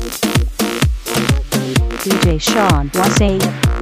DJ Sean Wassay.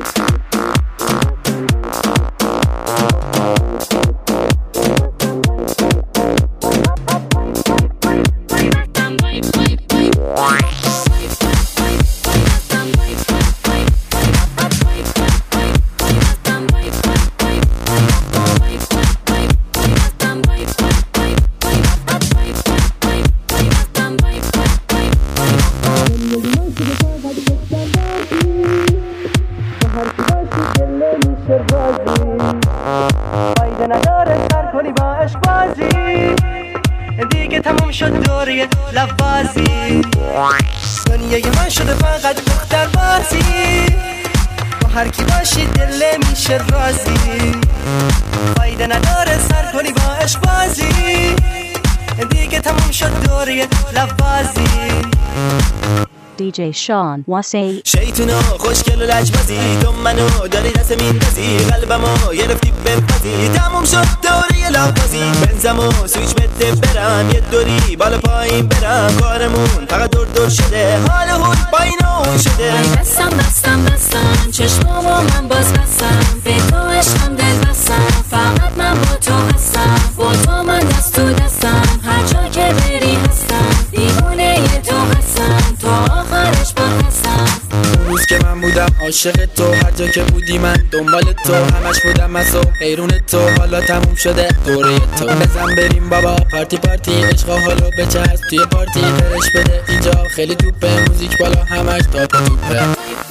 دیگه تموم شد دوره لبازی دنیای من شده فقط دختر بازی با هر کی باشی دل میشه رازی فایده نداره سر کنی با عشق بازی دیگه تموم شد دوره لبازی DJ Sean Wassay. شیطونا خوشگل و لجبازی تو منو داری دست میندازی قلبمو گرفتی بپازی تموم شد دوره لبازی بنزمو سویچ بده برم یه دوری بالا پایین برم کارمون فقط دور شده حال هون با اینو شده بستم چشمامو من باز بستم به تو عشقم دل بستم فقط من با تو هستم با تو من دست تو دستم هر جا که بری هستم دیوونه تو هستم تو آخرش با هستم روز که من بودم عاشق تو هر جا که بودی من دنبال تو همش بودم مسو حیرون تو حالا تموم شده دوره تو بزن بریم بابا پارتی عشق حالو بچسب توی پارتی فرش بده اینجا خیلی توپه موزیک بالا همش تاپ توپه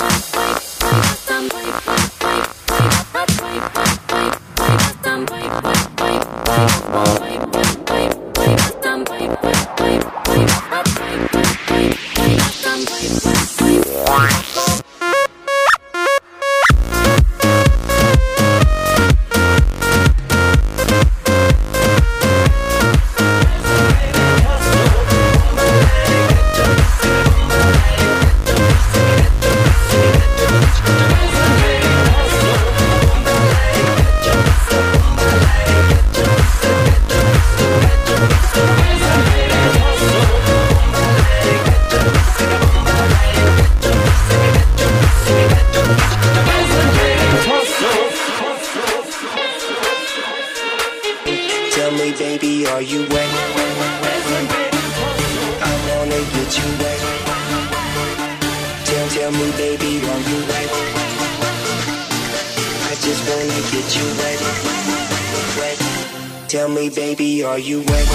Tell me, baby, are you wet?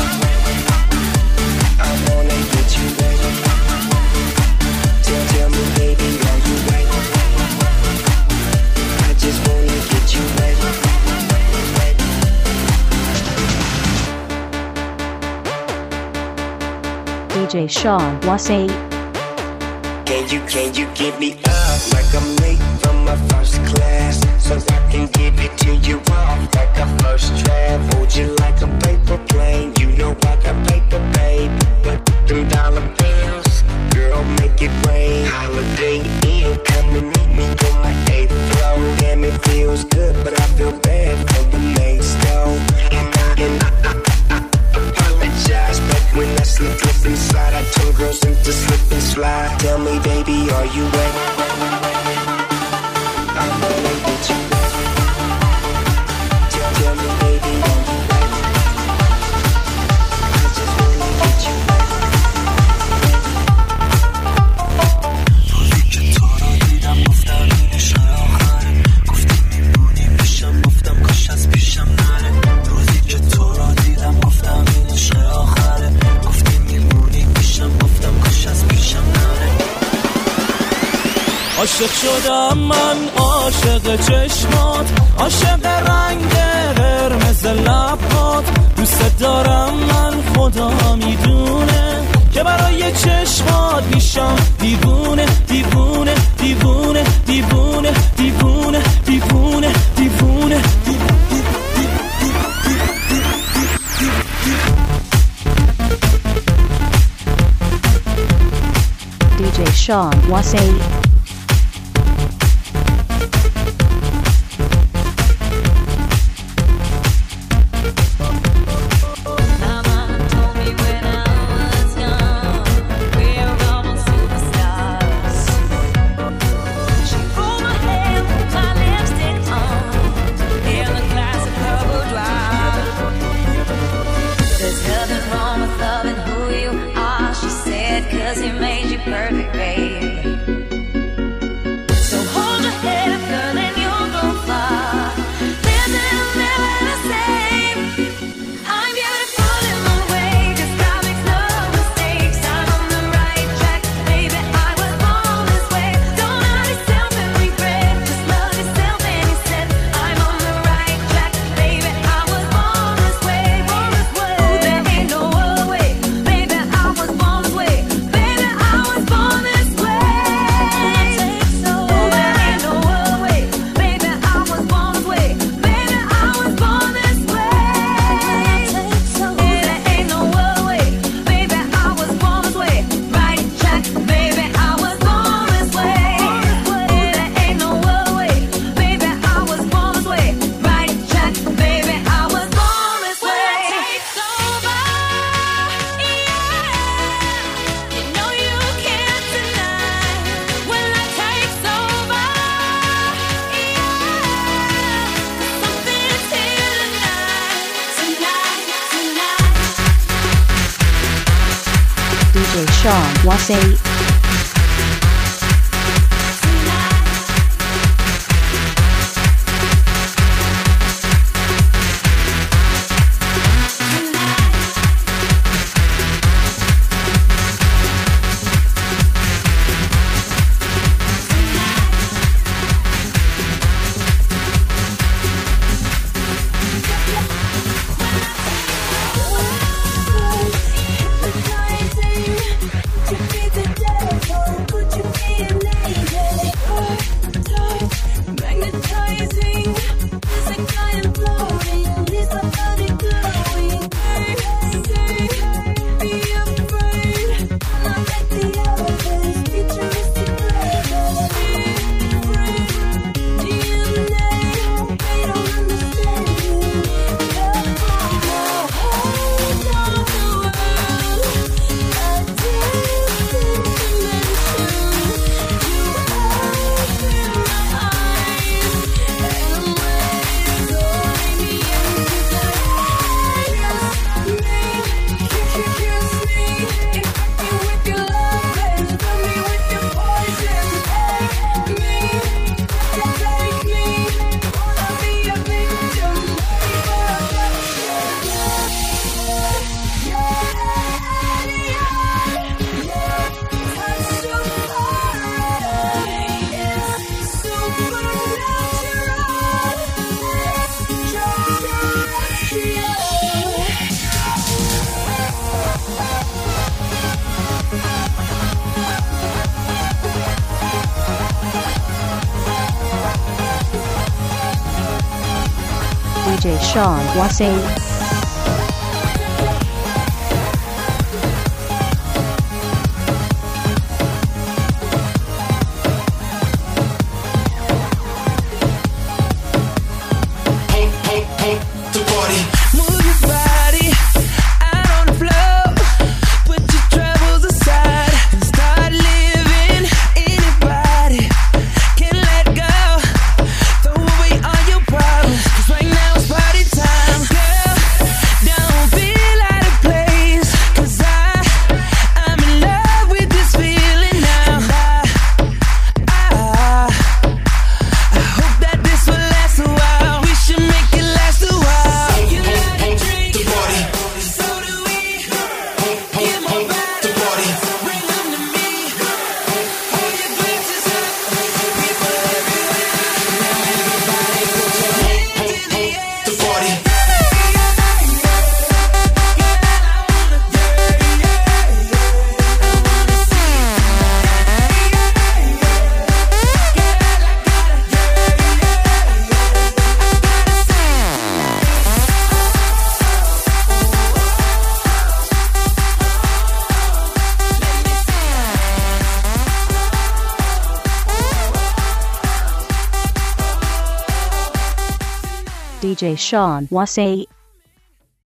I wanna get you wet. Tell me, baby, are you wet? I just wanna get you wet. DJ Sean Wassay. Can you give me up like I'm late from my first class, so I can give it to you off like a first draft. Hold you like a paper plane, you know I got paper, babe. But them dollar bills, girl, make it rain. Holiday Inn, come and meet me on my 8th floor. Damn, it feels good, but I feel bad for the next door. And I apologize, but when I slip inside, I turn girls into slip and slide. Tell me, baby, are you wet? I wanna get you wet. Tell me, baby, are you wet? I just wanna get you wet. روزی که تو رو دیدم گفتم این شای آخره گفتی میمونی پیشم گفتم کاش از پیشم نره روزی که تو رو دیدم گفتم این شای آخره گفتی میمونی پیشم گفتم کاش از پیشم نره عاشق شدم من عاشق چشمات عاشق رنگ قرمز لبات دوست دارم من خدا میدونه که برای چشمات میشم دیوونه دیوونه دیوونه دیوونه دیوونه دیوونه دیوونه DJ Sean Wassay. Mama told me when I was young, we're almost too DJ Sean Wasey. DJ Sean Wasey. DJ Sean Wasey.